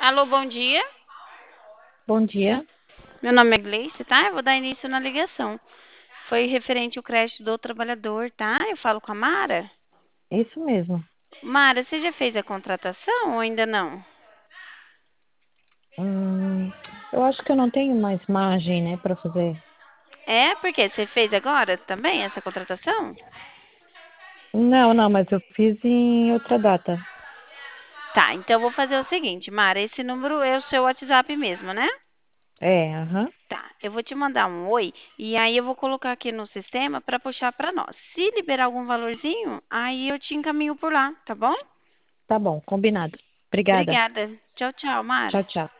Alô, bom dia. Bom dia, Meu nome é Gleice, tá? Eu vou dar início na ligação. Foi referente ao crédito do trabalhador, tá? Eu falo com a Mara. isso mesmo. Mara, você já fez a contratação ou ainda não? Hum, eu acho que eu não tenho mais margem, né, para fazer. É, porque você fez agora também essa contratação? Não, não, mas eu fiz em outra data. Tá, então eu vou fazer o seguinte, Mara, esse número é o seu WhatsApp mesmo, né? É, aham. Tá, eu vou te mandar um oi e aí eu vou colocar aqui no sistema para puxar para nós. Se liberar algum valorzinho, aí eu te encaminho por lá, tá bom? Tá bom, combinado. Obrigada. Obrigada. Tchau, tchau, Mara. Tchau, tchau.